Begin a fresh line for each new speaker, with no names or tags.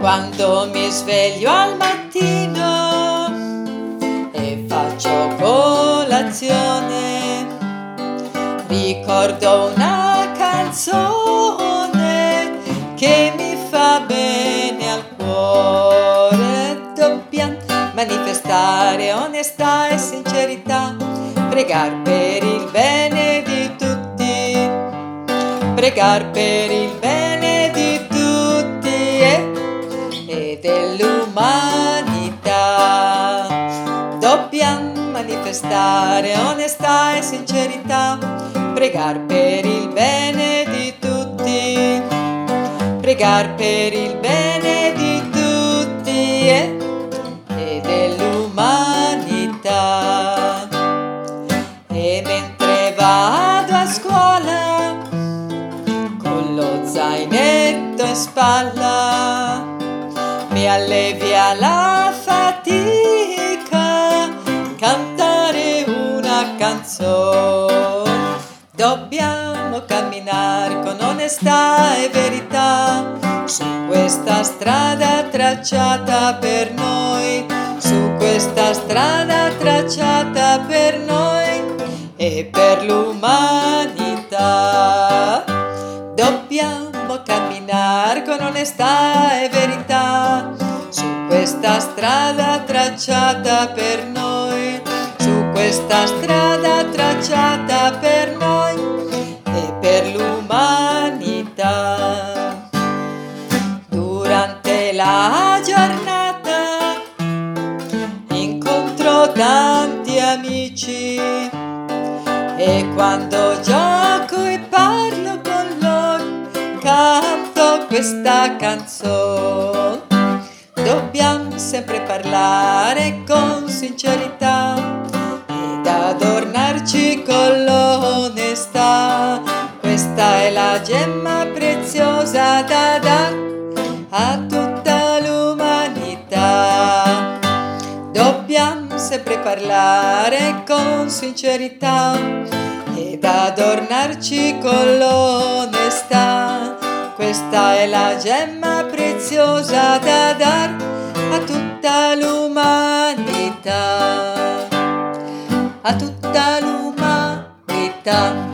Quando mi sveglio al mattino e faccio colazione, ricordo una canzone che mi fa bene al cuore. Dobbiamo manifestare onestà e sincerità, pregar per il bene di tutti, pregar per il bene di tutti e dell'umanità. Dobbiamo manifestare onestà e sincerità, pregar per il bene di tutti, pregar per il bene di tutti e dell'umanità. E mentre vado a scuola con lo zainetto in spalla, mi allevia la fatica cantare una canzone. Dobbiamo camminare con onestà e verità su questa strada tracciata per noi, su questa strada tracciata per noi e per l'umanità. Dobbiamo camminare con onestà e verità su questa strada tracciata per noi, su questa strada tracciata per noi e per l'umanità. Durante la giornata incontro tanti amici e quando gioco e parlo con loro canto questa canzone. Dobbiamo sempre parlare con sincerità ed adornarci con l'onestà. Questa è la gemma preziosa da dare a tutta l'umanità. Dobbiamo sempre parlare con sincerità ed adornarci con l'onestà. Questa è la gemma preziosa da dar a tutta l'umanità, a tutta l'umanità.